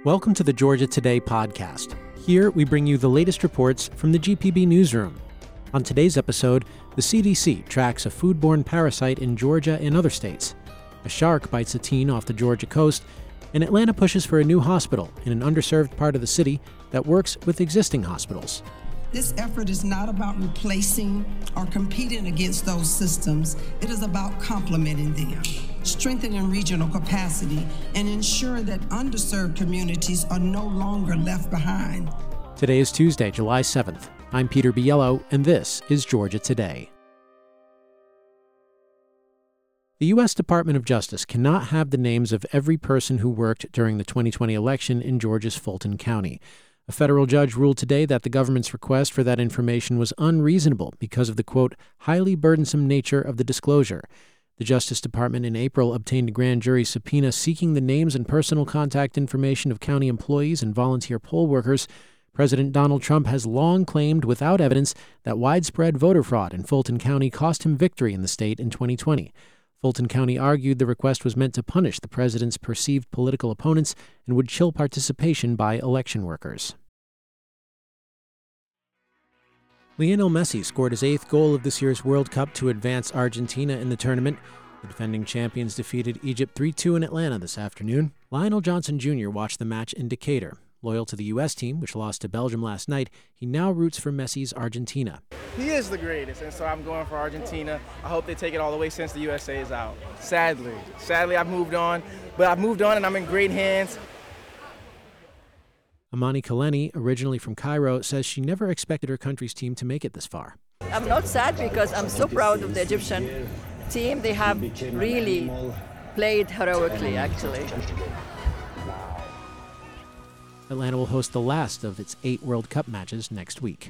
Welcome to the Georgia Today podcast. Here we bring you the latest reports from the GPB newsroom. On today's episode, the CDC tracks a foodborne parasite in Georgia and other states. A shark bites a teen off the Georgia coast, and Atlanta pushes for a new hospital in an underserved part of the city that works with existing hospitals. This effort is not about replacing or competing against those systems. It is about complementing them, strengthening regional capacity, and ensuring that underserved communities are no longer left behind. Today is Tuesday, July 7th. I'm Peter Biello, and this is Georgia Today. The U.S. Department of Justice cannot have the names of every person who worked during the 2020 election in Georgia's Fulton County. A federal judge ruled today that the government's request for that information was unreasonable because of the, quote, highly burdensome nature of the disclosure. The Justice Department in April obtained a grand jury subpoena seeking the names and personal contact information of county employees and volunteer poll workers. President Donald Trump has long claimed without evidence that widespread voter fraud in Fulton County cost him victory in the state in 2020. Fulton County argued the request was meant to punish the president's perceived political opponents and would chill participation by election workers. Lionel Messi scored his 8th goal of this year's World Cup to advance Argentina in the tournament. The defending champions defeated Egypt 3-2 in Atlanta this afternoon. Lionel Johnson Jr. watched the match in Decatur. Loyal to the U.S. team, which lost to Belgium last night, he now roots for Messi's Argentina. He is the greatest, and so I'm going for Argentina. I hope they take it all the way since the USA is out. Sadly, I've moved on, but I've moved on and I'm in great hands. Amani Kaleni, originally from Cairo, says she never expected her country's team to make it this far. I'm not sad because I'm so proud of the Egyptian team. They have really played heroically, actually. Atlanta will host the last of its 8 World Cup matches next week.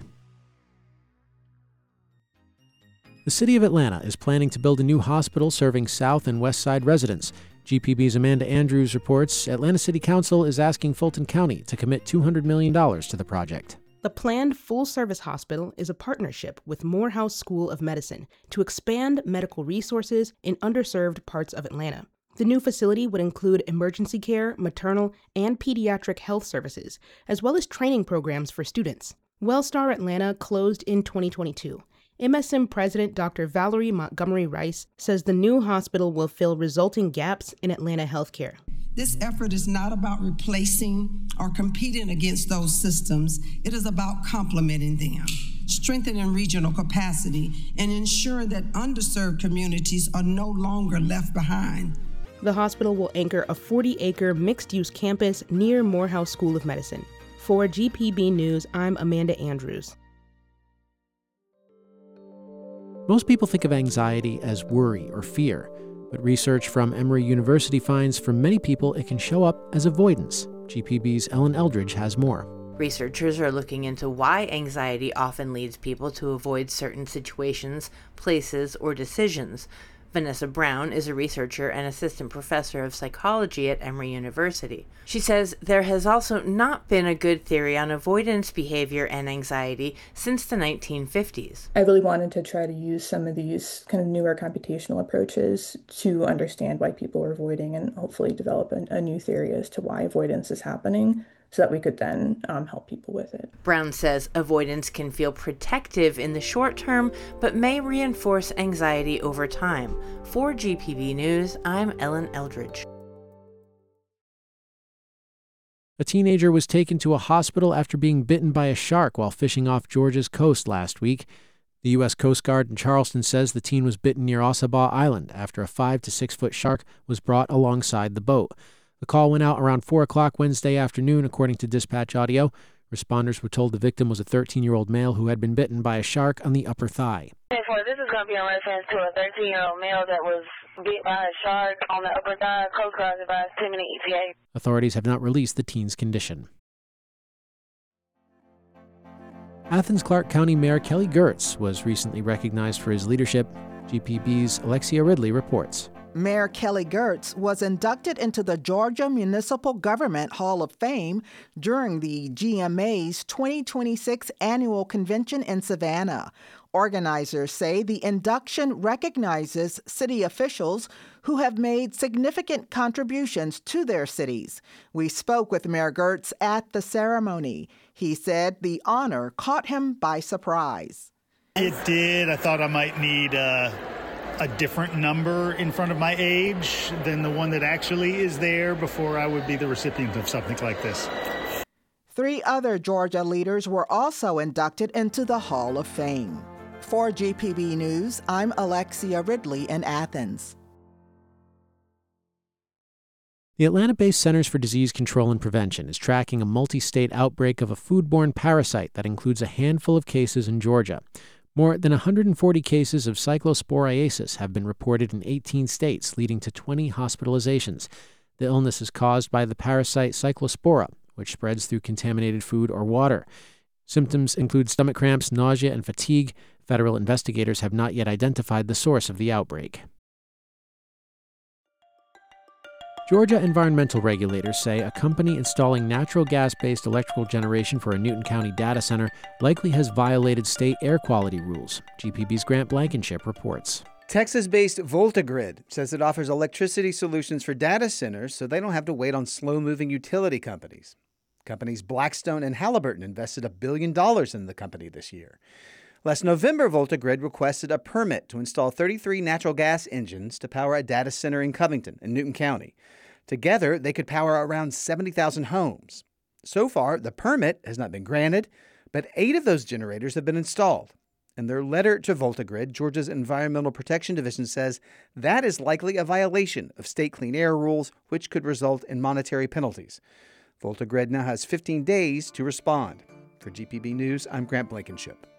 The city of Atlanta is planning to build a new hospital serving South and West Side residents. GPB's Amanda Andrews reports Atlanta City Council is asking Fulton County to commit $200 million to the project. The planned full-service hospital is a partnership with Morehouse School of Medicine to expand medical resources in underserved parts of Atlanta. The new facility would include emergency care, maternal, and pediatric health services, as well as training programs for students. Wellstar Atlanta closed in 2022. MSM President Dr. Valerie Montgomery Rice says the new hospital will fill resulting gaps in Atlanta healthcare. This effort is not about replacing or competing against those systems. It is about complementing them, strengthening regional capacity, and ensuring that underserved communities are no longer left behind. The hospital will anchor a 40-acre mixed-use campus near Morehouse School of Medicine. For GPB News, I'm Amanda Andrews. Most people think of anxiety as worry or fear, but research from Emory University finds for many people it can show up as avoidance. GPB's Ellen Eldridge has more. Researchers are looking into why anxiety often leads people to avoid certain situations, places, or decisions. Vanessa Brown is a researcher and assistant professor of psychology at Emory University. She says there has also not been a good theory on avoidance behavior and anxiety since the 1950s. I really wanted to try to use some of these kind of newer computational approaches to understand why people are avoiding and hopefully develop a new theory as to why avoidance is happening, so that we could then help people with it. Brown says avoidance can feel protective in the short term, but may reinforce anxiety over time. For GPB News, I'm Ellen Eldridge. A teenager was taken to a hospital after being bitten by a shark while fishing off Georgia's coast last week. The U.S. Coast Guard in Charleston says the teen was bitten near Ossabaw Island after a 5 to 6 foot shark was brought alongside the boat. The call went out around 4 o'clock Wednesday afternoon, according to dispatch audio. Responders were told the victim was a 13-year-old male who had been bitten by a shark on the upper thigh. This is going to be in reference to a 13-year-old male that was bit by a shark on the upper thigh. Coast Guard advised 10-minute ETA. Authorities have not released the teen's condition. Athens-Clarke County Mayor Kelly Girtz was recently recognized for his leadership. GPB's Alexia Ridley reports. Mayor Kelly Girtz was inducted into the Georgia Municipal Government Hall of Fame during the GMA's 2026 annual convention in Savannah. Organizers say the induction recognizes city officials who have made significant contributions to their cities. We spoke with Mayor Gertz at the ceremony. He said the honor caught him by surprise. It did. I thought I might need a different number in front of my age than the one that actually is there before I would be the recipient of something like this. 3 other Georgia leaders were also inducted into the Hall of Fame. For GPB News, I'm Alexia Ridley in Athens. The Atlanta-based Centers for Disease Control and Prevention is tracking a multi-state outbreak of a foodborne parasite that includes a handful of cases in Georgia. More than 140 cases of cyclosporiasis have been reported in 18 states, leading to 20 hospitalizations. The illness is caused by the parasite Cyclospora, which spreads through contaminated food or water. Symptoms include stomach cramps, nausea, and fatigue. Federal investigators have not yet identified the source of the outbreak. Georgia environmental regulators say a company installing natural gas-based electrical generation for a Newton County data center likely has violated state air quality rules. GPB's Grant Blankenship reports. Texas-based VoltaGrid says it offers electricity solutions for data centers so they don't have to wait on slow-moving utility companies. Companies Blackstone and Halliburton invested $1 billion in the company this year. Last November, VoltaGrid requested a permit to install 33 natural gas engines to power a data center in Covington in Newton County. Together, they could power around 70,000 homes. So far, the permit has not been granted, but 8 of those generators have been installed. In their letter to VoltaGrid, Georgia's Environmental Protection Division says that is likely a violation of state clean air rules, which could result in monetary penalties. VoltaGrid now has 15 days to respond. For GPB News, I'm Grant Blankenship.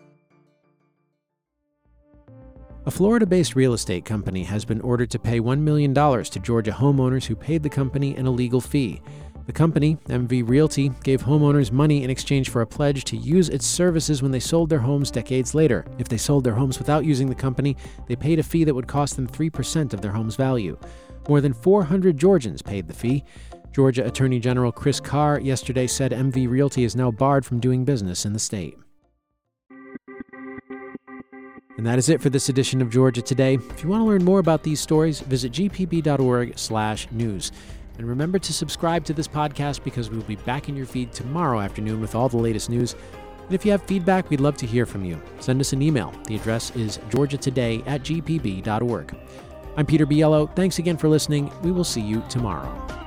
A Florida-based real estate company has been ordered to pay $1 million to Georgia homeowners who paid the company an illegal fee. The company, MV Realty, gave homeowners money in exchange for a pledge to use its services when they sold their homes decades later. If they sold their homes without using the company, they paid a fee that would cost them 3% of their home's value. More than 400 Georgians paid the fee. Georgia Attorney General Chris Carr yesterday said MV Realty is now barred from doing business in the state. And that is it for this edition of Georgia Today. If you want to learn more about these stories, visit gpb.org/news. And remember to subscribe to this podcast because we will be back in your feed tomorrow afternoon with all the latest news. And if you have feedback, we'd love to hear from you. Send us an email. The address is georgiatoday@gpb.org. I'm Peter Biello. Thanks again for listening. We will see you tomorrow.